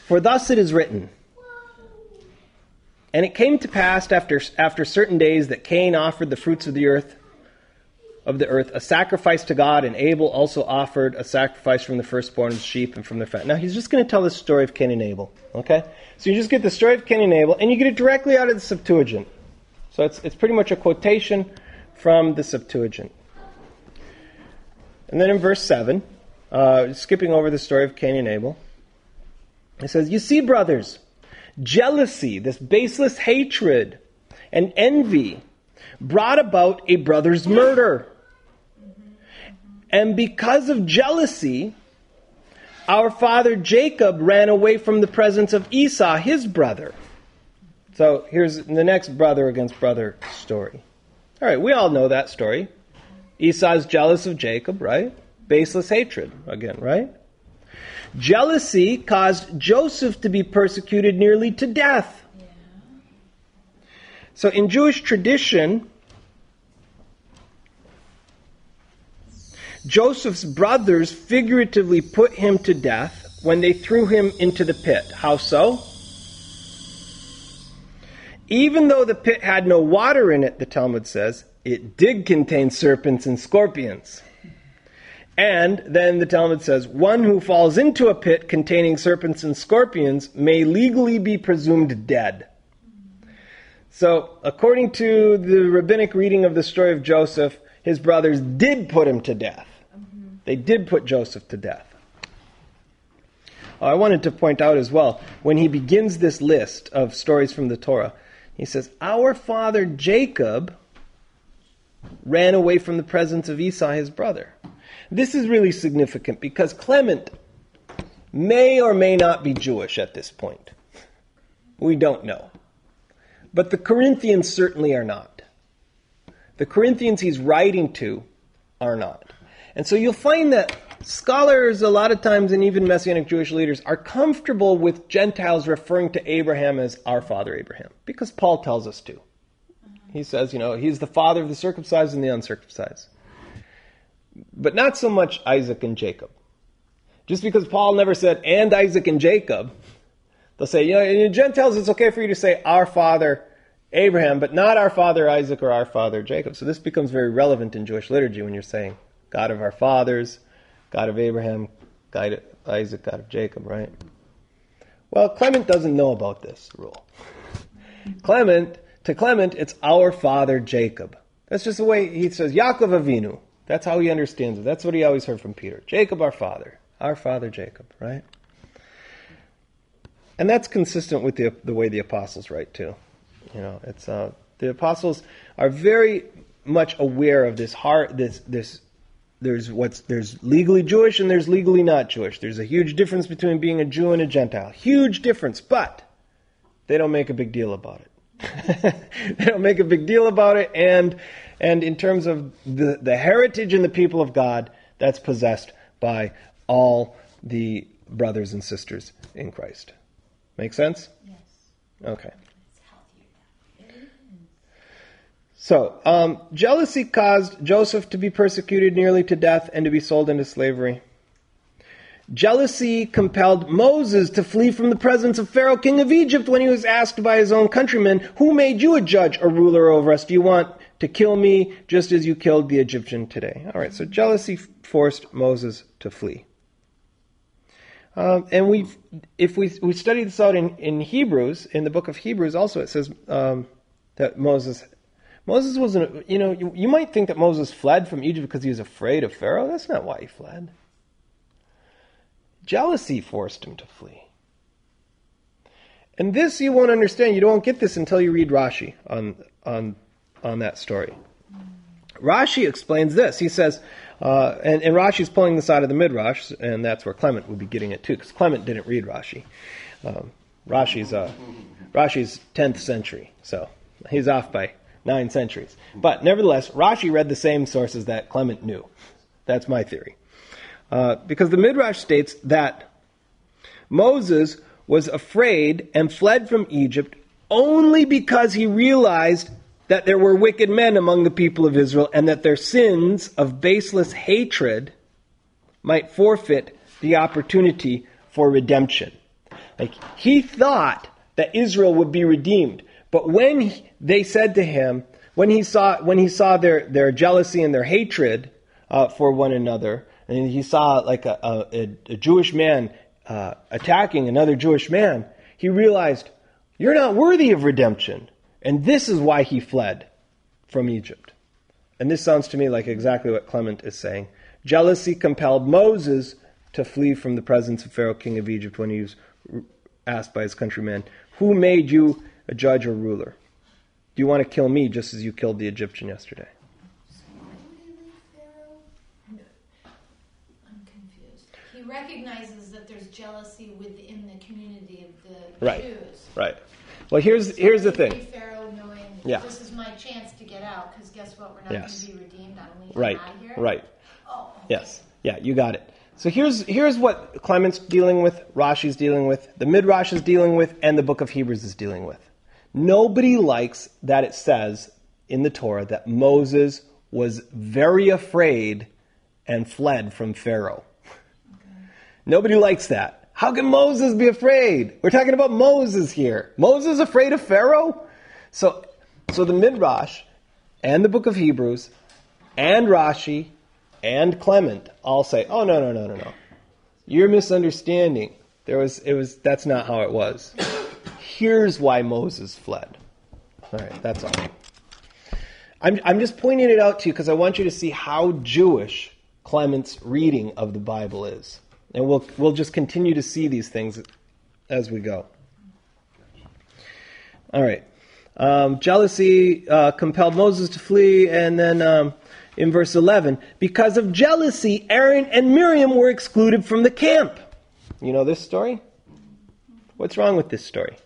For thus it is written, and it came to pass after certain days that Cain offered the fruits of the earth, a sacrifice to God, and Abel also offered a sacrifice from the firstborn of sheep and from the fat. Now he's just going to tell the story of Cain and Abel, okay? So you just get the story of Cain and Abel, and you get it directly out of the Septuagint. So it's pretty much a quotation from the Septuagint. And then in verse 7, skipping over the story of Cain and Abel, it says, "You see, brothers, jealousy," this baseless hatred, "and envy brought about a brother's murder. And because of jealousy, our father Jacob ran away from the presence of Esau, his brother." So here's the next brother against brother story. All right, we all know that story. Esau's jealous of Jacob, right? Baseless hatred again, right? Jealousy caused Joseph to be persecuted nearly to death. Yeah. So in Jewish tradition, Joseph's brothers figuratively put him to death when they threw him into the pit. How so? Even though the pit had no water in it, the Talmud says, it did contain serpents and scorpions. And then the Talmud says, one who falls into a pit containing serpents and scorpions may legally be presumed dead. So, according to the rabbinic reading of the story of Joseph, his brothers did put him to death. They did put Joseph to death. I wanted to point out as well, when he begins this list of stories from the Torah, he says, our father Jacob ran away from the presence of Esau, his brother. This is really significant because Clement may or may not be Jewish at this point. We don't know. But the Corinthians certainly are not. The Corinthians he's writing to are not. And so you'll find that scholars a lot of times, and even Messianic Jewish leaders, are comfortable with Gentiles referring to Abraham as our father Abraham, because Paul tells us to. He says, he's the father of the circumcised and the uncircumcised. But not so much Isaac and Jacob. Just because Paul never said, and Isaac and Jacob, they'll say, in Gentiles it's okay for you to say our father Abraham, but not our father Isaac or our father Jacob. So this becomes very relevant in Jewish liturgy when you're saying God of our fathers, God of Abraham, God of Isaac, God of Jacob, right? Well, Clement doesn't know about this rule. To Clement, it's our father Jacob. That's just the way he says, Yaakov Avinu. That's how he understands it. That's what he always heard from Peter. Jacob, our father Jacob, right? And that's consistent with the way the apostles write too. It's the apostles are very much aware of this there's legally Jewish and there's legally not Jewish. There's a huge difference between being a Jew and a Gentile. Huge difference, but they don't make a big deal about it. They don't make a big deal about it, and in terms of the heritage and the people of God, that's possessed by all the brothers and sisters in Christ. Make sense? Yes. Okay. So, jealousy caused Joseph to be persecuted nearly to death and to be sold into slavery. Jealousy compelled Moses to flee from the presence of Pharaoh, king of Egypt, when he was asked by his own countrymen, "Who made you a judge or ruler over us? Do you want to kill me just as you killed the Egyptian today?" All right, so jealousy forced Moses to flee. And if we study this out in Hebrews, in the book of Hebrews also, it says that Moses wasn't, you might think that Moses fled from Egypt because he was afraid of Pharaoh. That's not why he fled. Jealousy forced him to flee. And this you won't understand. You won't get this until you read Rashi on that story. Rashi explains this. He says, and Rashi's pulling this out of the Midrash, and that's where Clement would be getting it too, because Clement didn't read Rashi. Rashi's 10th century, so he's off by 9 centuries. But nevertheless, Rashi read the same sources that Clement knew. That's my theory. Because the Midrash states that Moses was afraid and fled from Egypt only because he realized that there were wicked men among the people of Israel and that their sins of baseless hatred might forfeit the opportunity for redemption. Like, he thought that Israel would be redeemed. But when they said to him, when he saw their jealousy and their hatred for one another, and he saw like a Jewish man attacking another Jewish man, he realized, you're not worthy of redemption. And this is why he fled from Egypt. And this sounds to me like exactly what Clement is saying. Jealousy compelled Moses to flee from the presence of Pharaoh, king of Egypt, when he was asked by his countrymen, who made you a judge or ruler? Do you want to kill me just as you killed the Egyptian yesterday? So why did he leave Pharaoh? No, I'm confused. He recognizes that there's jealousy within the community of the Jews. Right. Well, here's the thing. Pharaoh knowing this is my chance to get out, because guess what? We're not going to be redeemed. I'm leaving out of here. Right. Oh. Okay. Yes. Yeah, you got it. So here's what Clement's dealing with, Rashi's dealing with, the Midrash is dealing with, and the book of Hebrews is dealing with. Nobody likes that it says in the Torah that Moses was very afraid and fled from Pharaoh. Okay. Nobody likes that. How can Moses be afraid? We're talking about Moses here. Moses afraid of Pharaoh? So the Midrash and the book of Hebrews and Rashi and Clement all say, oh, no. You're misunderstanding. That's not how it was. Here's why Moses fled. All right, that's all. I'm just pointing it out to you because I want you to see how Jewish Clement's reading of the Bible is. And we'll just continue to see these things as we go. All right. Jealousy compelled Moses to flee, and then in verse 11, because of jealousy, Aaron and Miriam were excluded from the camp. You know this story? What's wrong with this story?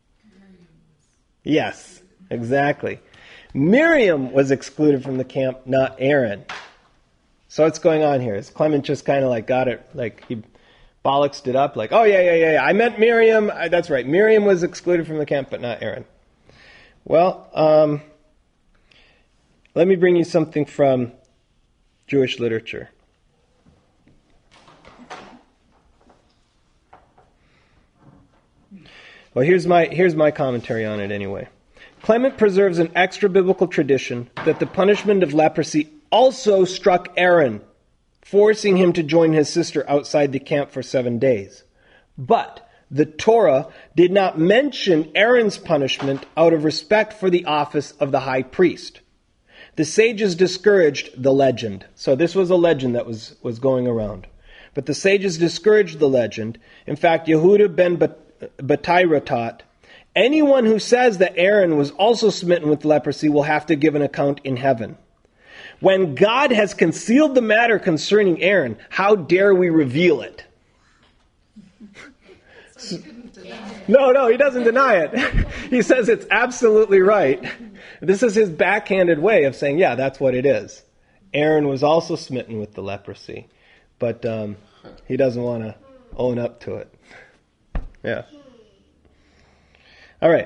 Yes, exactly. Miriam was excluded from the camp, not Aaron. So what's going on here? Is Clement just kind of like got it, like he bollocksed it up, like, oh yeah, I meant Miriam. That's right. Miriam was excluded from the camp, but not Aaron. Well, let me bring you something from Jewish literature. Well, here's my commentary on it anyway. Clement preserves an extra-biblical tradition that the punishment of leprosy also struck Aaron, forcing him to join his sister outside the camp for 7 days. But the Torah did not mention Aaron's punishment out of respect for the office of the high priest. The sages discouraged the legend. So this was a legend that was going around. But the sages discouraged the legend. In fact, Yehuda ben Batira taught, anyone who says that Aaron was also smitten with leprosy will have to give an account in heaven. When God has concealed the matter concerning Aaron, how dare we reveal it? No, he doesn't deny it. He says it's absolutely right. This is his backhanded way of saying, yeah, that's what it is. Aaron was also smitten with the leprosy, but he doesn't want to own up to it. Yeah. All right.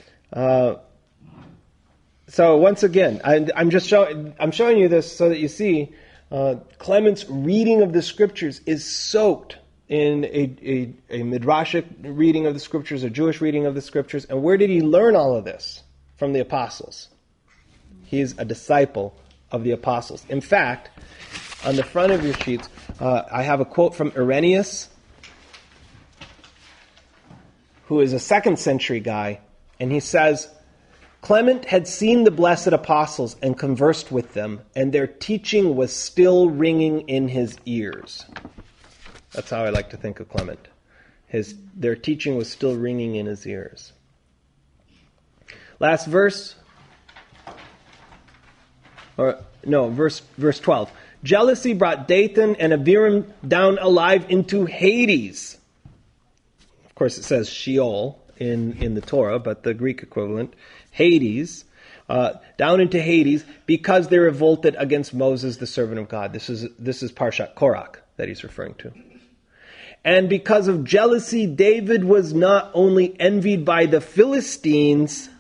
So once again, I'm showing you this so that you see Clement's reading of the scriptures is soaked in a midrashic reading of the scriptures, a Jewish reading of the scriptures. And where did he learn all of this? From the apostles. He's a disciple of the apostles. In fact, on the front of your sheets, I have a quote from Irenaeus, who is a 2nd century guy, and he says, Clement had seen the blessed apostles and conversed with them, and their teaching was still ringing in his ears. That's how I like to think of Clement. Their teaching was still ringing in his ears. Last verse. Verse 12. Jealousy brought Dathan and Abiram down alive into Hades. Of course, it says Sheol in the Torah, but the Greek equivalent, Hades, down into Hades, because they revolted against Moses, the servant of God. This is Parshat Korach that he's referring to. And because of jealousy, David was not only envied by the Philistines,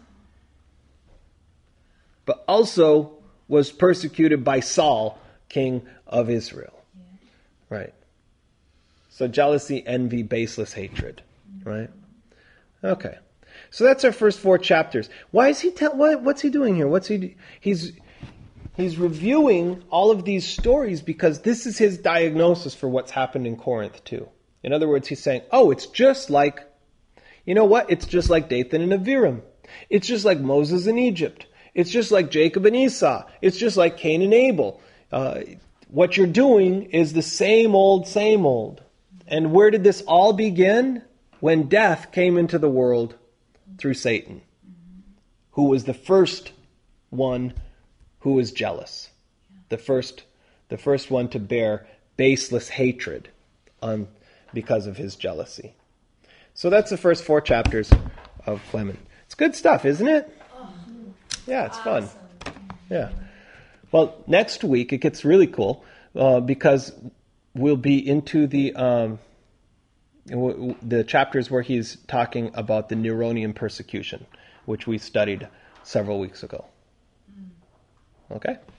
but also was persecuted by Saul, king of Israel. Yeah. Right. So jealousy, envy, baseless hatred. Right? Okay. So that's our first 4 chapters. Why is he what's he doing here? He's reviewing all of these stories because this is his diagnosis for what's happened in Corinth too. In other words, he's saying, oh, it's just like, you know what? It's just like Dathan and Abiram. It's just like Moses in Egypt. It's just like Jacob and Esau. It's just like Cain and Abel. What you're doing is the same old, same old. And where did this all begin? When death came into the world through Satan, who was the first one who was jealous. The first one to bear baseless hatred because of his jealousy. So that's the first 4 chapters of Clement. It's good stuff, isn't it? Yeah, it's fun. Yeah. Well, next week it gets really cool because we'll be into the chapters where he's talking about the Neronian persecution, which we studied several weeks ago. Okay?